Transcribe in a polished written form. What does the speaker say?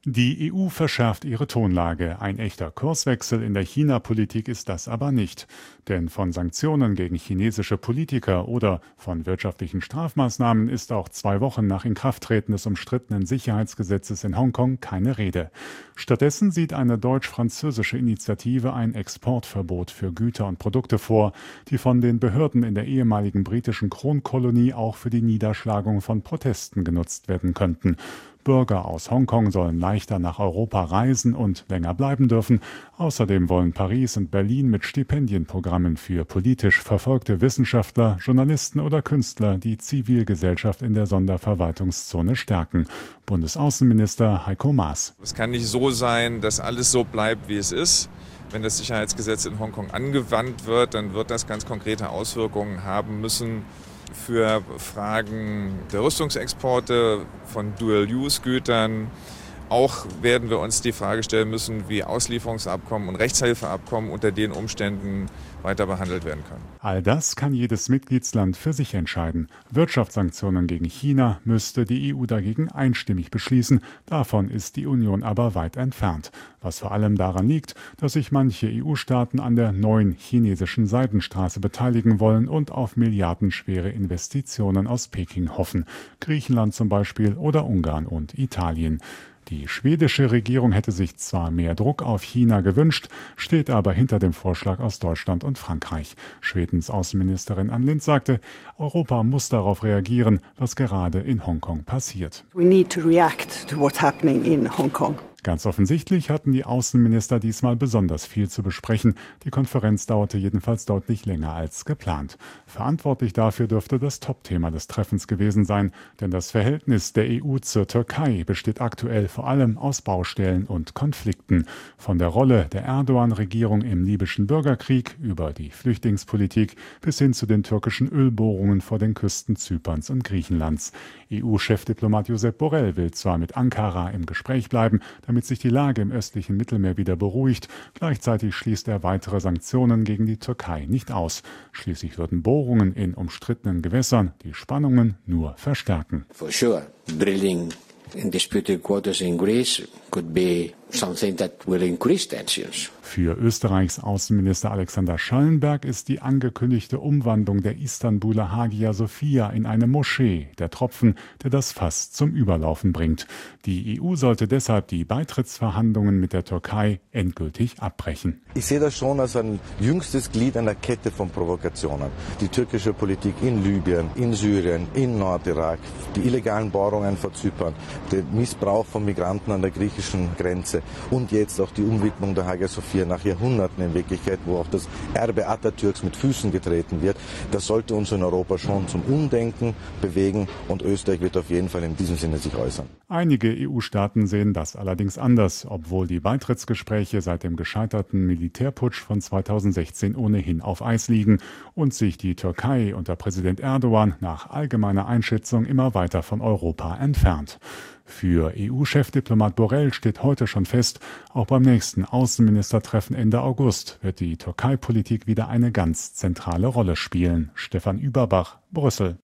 Die EU verschärft ihre Tonlage. Ein echter Kurswechsel in der China-Politik ist das aber nicht. Denn von Sanktionen gegen chinesische Politiker oder von wirtschaftlichen Strafmaßnahmen ist auch 2 Wochen nach Inkrafttreten des umstrittenen Sicherheitsgesetzes in Hongkong keine Rede. Stattdessen sieht eine deutsch-französische Initiative ein Exportverbot für Güter und Produkte vor, die von den Behörden in der ehemaligen britischen Kronkolonie auch für die Niederschlagung von Protesten genutzt werden könnten. Bürger aus Hongkong sollen leichter nach Europa reisen und länger bleiben dürfen. Außerdem wollen Paris und Berlin mit Stipendienprogrammen für politisch verfolgte Wissenschaftler, Journalisten oder Künstler die Zivilgesellschaft in der Sonderverwaltungszone stärken. Bundesaußenminister Heiko Maas. Es kann nicht so sein, dass alles so bleibt, wie es ist. Wenn das Sicherheitsgesetz in Hongkong angewandt wird, dann wird das ganz konkrete Auswirkungen haben müssen für Fragen der Rüstungsexporte, von Dual-Use-Gütern. Auch werden wir uns die Frage stellen müssen, wie Auslieferungsabkommen und Rechtshilfeabkommen unter den Umständen weiter behandelt werden können. All das kann jedes Mitgliedsland für sich entscheiden. Wirtschaftssanktionen gegen China müsste die EU dagegen einstimmig beschließen. Davon ist die Union aber weit entfernt. Was vor allem daran liegt, dass sich manche EU-Staaten an der neuen chinesischen Seidenstraße beteiligen wollen und auf milliardenschwere Investitionen aus Peking hoffen. Griechenland zum Beispiel oder Ungarn und Italien. Die schwedische Regierung hätte sich zwar mehr Druck auf China gewünscht, steht aber hinter dem Vorschlag aus Deutschland und Frankreich. Schwedens Außenministerin Ann Lindh sagte, Europa muss darauf reagieren, was gerade in Hongkong passiert. We need to react to what's happening in Hong Kong. Ganz offensichtlich hatten die Außenminister diesmal besonders viel zu besprechen. Die Konferenz dauerte jedenfalls deutlich länger als geplant. Verantwortlich dafür dürfte das Topthema des Treffens gewesen sein, denn das Verhältnis der EU zur Türkei besteht aktuell vor allem aus Baustellen und Konflikten. Von der Rolle der Erdogan-Regierung im libyschen Bürgerkrieg über die Flüchtlingspolitik bis hin zu den türkischen Ölbohrungen vor den Küsten Zyperns und Griechenlands. EU-Chefdiplomat Josep Borrell will zwar mit Ankara im Gespräch bleiben, damit sich die Lage im östlichen Mittelmeer wieder beruhigt. Gleichzeitig schließt er weitere Sanktionen gegen die Türkei nicht aus. Schließlich würden Bohrungen in umstrittenen Gewässern die Spannungen nur verstärken. For sure, drilling in disputed waters in Greece could be something that will increase tensions. Für Österreichs Außenminister Alexander Schallenberg ist die angekündigte Umwandlung der Istanbuler Hagia Sophia in eine Moschee der Tropfen, der das Fass zum Überlaufen bringt. Die EU sollte deshalb die Beitrittsverhandlungen mit der Türkei endgültig abbrechen. Ich sehe das schon als ein jüngstes Glied einer Kette von Provokationen. Die türkische Politik in Libyen, in Syrien, in Nordirak, die illegalen Bohrungen vor Zypern, der Missbrauch von Migranten an der griechischen Grenze und jetzt auch die Umwidmung der Hagia Sophia nach Jahrhunderten in Wirklichkeit, wo auch das Erbe Atatürks mit Füßen getreten wird. Das sollte uns in Europa schon zum Umdenken bewegen und Österreich wird auf jeden Fall in diesem Sinne sich äußern. Einige EU-Staaten sehen das allerdings anders, obwohl die Beitrittsgespräche seit dem gescheiterten Militärputsch von 2016 ohnehin auf Eis liegen und sich die Türkei unter Präsident Erdogan nach allgemeiner Einschätzung immer weiter von Europa entfernt. Für EU-Chefdiplomat Borrell steht heute schon fest, auch beim nächsten Außenministertreffen Ende August wird die Türkei-Politik wieder eine ganz zentrale Rolle spielen. Stefan Überbach, Brüssel.